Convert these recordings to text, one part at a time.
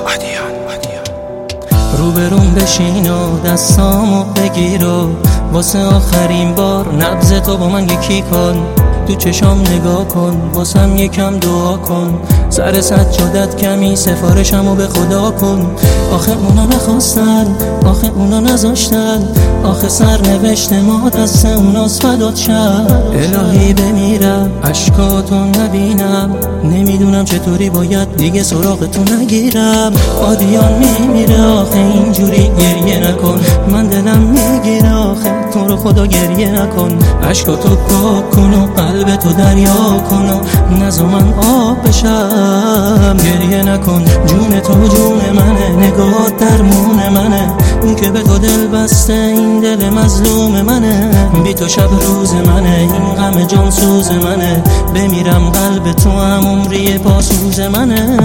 روبروم بشین و دستامو بگیر و واسه آخرین بار نبض تو با من یکی کن. تو چشام نگاه کن، واسم یکم دعا کن. سر سجادت کمی سفارشمو به خدا کن. آخه اونا نخواستن، آخه اونا نذاشتن، آخه سرنوشت ما دست اوناست فدات شد. الهی بمیرم اشکاتو نبینم، نمیدونم چطوری باید دیگه سراغتو نگیرم. آدیان میمیره آخه اینجوری گریه نکن. من دلم میگیره آخه تو رو خدا گریه نکن. اشکاتو پاک کن و قلب تو دریا کن و نذار من آب بشم. گریه نکن، جون تو جون منه، نگاه درمون منه. اون که به تو دل بسته این دل مظلوم منه. بی تو شب روز منه، این غم جان سوز منه. بمیرم قلب تو هم عمری پاسوز منه.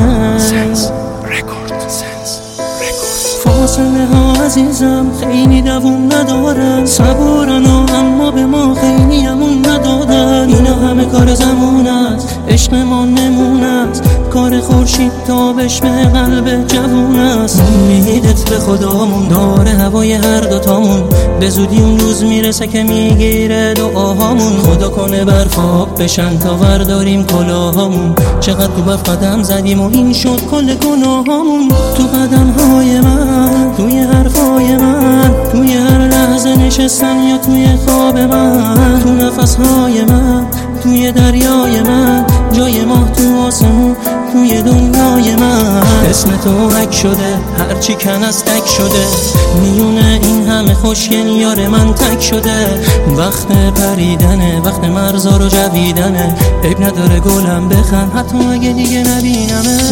فاصله ها عزیزم خیلی دووم ندارن، صبورن و اما به ما خیلی امون ندادن. اینا همه کار زمان است، عشق ما نمون است. کار خورشید تابش به قلب جوون است. امیدت به خدامون داره هوای هر دوتامون. به زودی اون روز میرسه که میگیره دعاهامون. خدا کنه برفاب بشن تا ورداریم کلاهامون. چقدر تو برف قدم زدیم و این شد کل گناهامون. تو قدمهای من، توی حرفای من، توی هر لحظه نشستن یا توی خواب من، تو نفسهای من، توی دریای من، جای ماه تو آسمون، توی دنیای من. اسم تو حک شده، هرچی کن از تک شده. میونه این همه خوشگل یار من تک شده. وقت پریدنه، وقت مرزا رو جویدنه. عیب نداره گلم بخند حتی اگه دیگه نبینمه.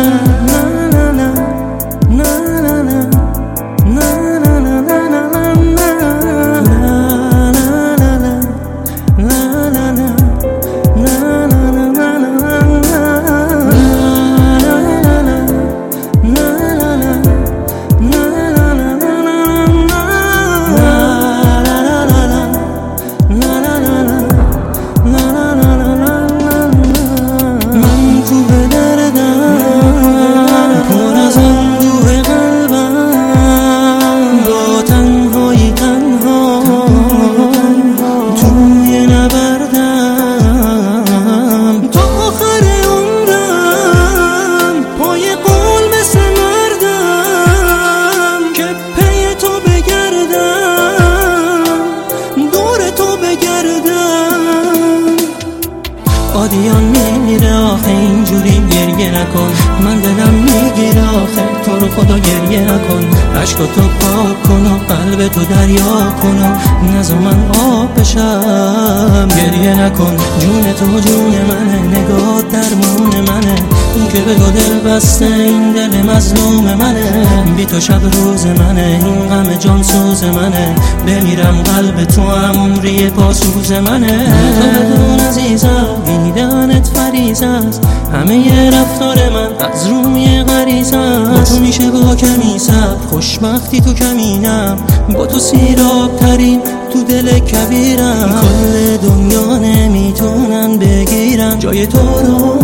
آدیان میمیره آخه اینجوری گریه نکن. من دلم میگیره آخه تو رو خدا گریه نکن. اشکاتو پاک کن و قلب تو دریا کن و نذار من آب بشم. گریه نکن، جون تو جون منه، نگاه درمون منه. اون که به تو دل بسته این دل مظلوم منه. بی تو شب روز منه، این غم جان سوز منه. بمیرم قلب تو هم عمری پاسوز منه. تو بدون عزیزم دیدنت فریض است. همه رفتار من از روی غریزه است. با تو میشه با کمی صبر خوشبختی تو کمینم. با تو سیراب ترین تو دل کبیرم. کل دنیا نمیتونن بگیرن جای تو رو.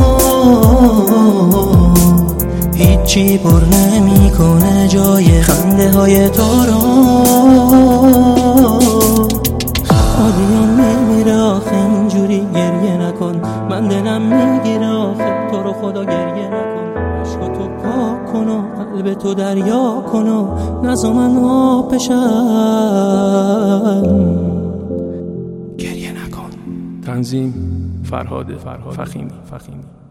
هیچی پر نمیکنه جای خنده های تو رو. آدیان میمیره آخه اینجوری گریه نکن. من دلم میگیره آخه تو رو خدا گریه نکن. اشکاتو پاک کن و قلب تو دریا کن و نذار من آب بشم. گریه نکن. تنظیم فرهاد فخیمی.